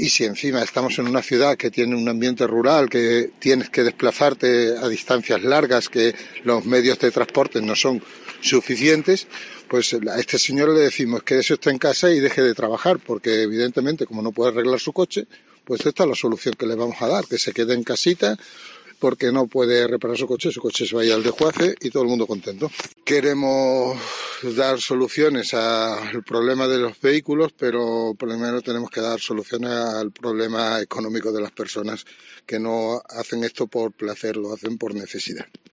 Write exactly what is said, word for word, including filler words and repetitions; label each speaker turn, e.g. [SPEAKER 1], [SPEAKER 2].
[SPEAKER 1] y si encima estamos en una ciudad que tiene un ambiente rural, que tienes que desplazarte a distancias largas, que los medios de transporte no son suficientes, pues a este señor le decimos que eso está en casa y deje de trabajar, porque evidentemente como no puede arreglar su coche, pues esta es la solución que le vamos a dar, que se quede en casita, porque no puede reparar su coche, su coche se vaya al desguace y todo el mundo contento. Queremos dar soluciones al problema de los vehículos, pero primero tenemos que dar soluciones al problema económico de las personas que no hacen esto por placer, lo hacen por necesidad.